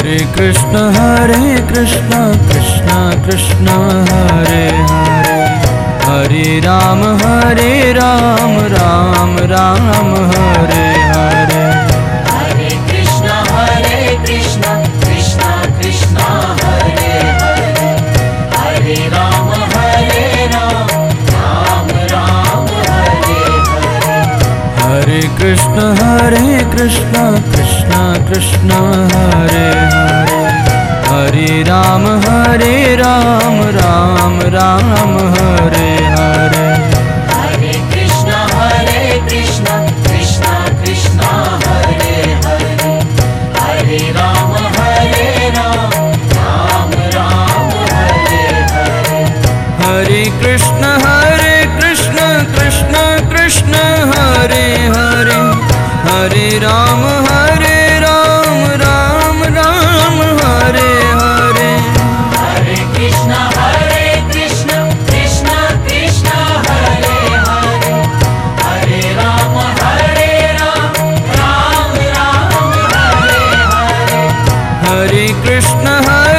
Hare Krishna Krishna Krishna Hare Hare, Hare Ram Ram Ram Hare Hare. Hare Krishna Krishna Krishna Hare Hare, Hare Ram Ram Ram Hare Hare. Hare Krishna Krishna Krishna Hare Hare, Hare Ram Ram Ram Hare Hare. Hare Krishna Krishna Krishna Hare Hare, Hare Ram Ram Ram Hare Hare. Hare Krishna Krishna Krishna Hare Hare, Hare Ram Ram Ram Hare Hare. Hare Krishna Krishna Krishna Hare Hare, Hare Ram Ram Ram Hare Hare. Hare Krishna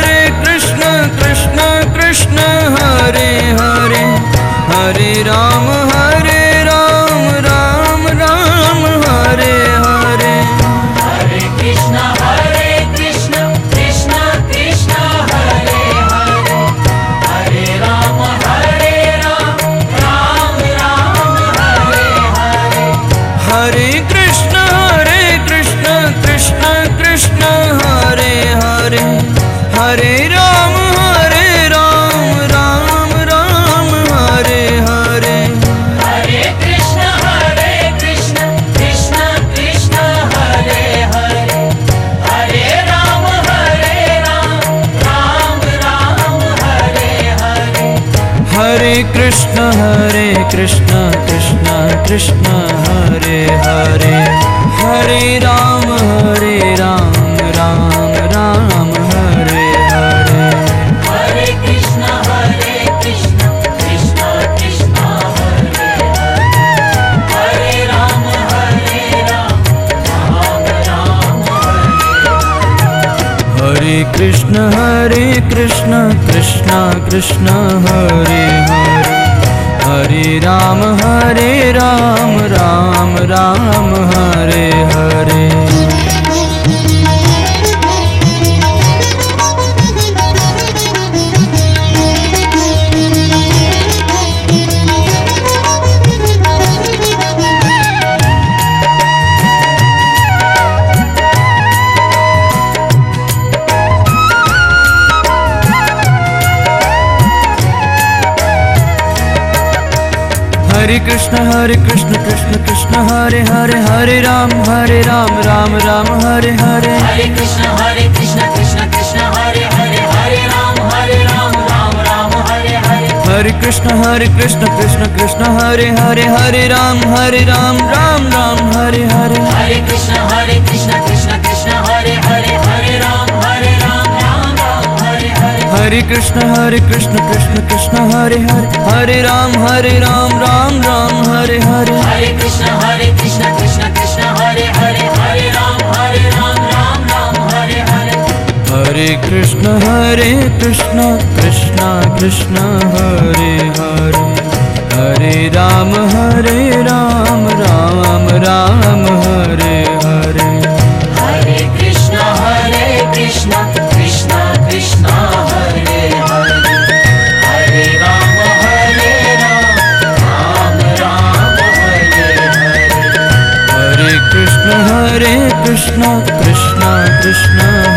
Krishna Krishna Hare Hare, Hare Ram Ram Ram Hare Hare. Hare Krishna Krishna Krishna Hare Hare, Hare Ram Ram Ram Hare Hare. Hare Krishna Krishna Krishna Hare Hare, Hare Ram Ram Ram Hare Hare. Hare Krishna Krishna Krishna Hare Hare, Hare Ram Ram Ram Hare Hare. Hare Krishna Krishna Krishna Hare Hare, Hare Ram Ram Ram Hare Hare. Hare Krishna Krishna Krishna Hare Hare, Hare Ram Ram Ram Hare Hare. Hare Krishna Krishna Krishna Hare Hare, Hare Ram Ram Ram Hare Hare. Hare Krishna Krishna Krishna Hare Hare, Hare Ram Ram Ram Hare Hare. Hare Krishna Krishna Krishna Hare Hare, Hare Ram Ram Ram Hare Hare. Hare Krishna Krishna Krishna Hare Hare, Hare Ram Ram Ram Hare Hare. Hare Krishna Krishna Krishna Hare Hare, Hare Ram Ram Ram Hare Hare. Hare Krishna Krishna Krishna Hare Hare, Hare Ram Ram Ram Hare Hare. Hare Krishna Krishna Krishna Hare Hare, Hare Ram Ram Ram Hare Hare. Hare Krishna Krishna Krishna Hare Hare, Hare Ram Ram Ram Hare Hare. Hare Krishna Krishna Krishna Hare Hare, Hare Ram Ram Hare Hare. Hare Krishna Krishna Krishna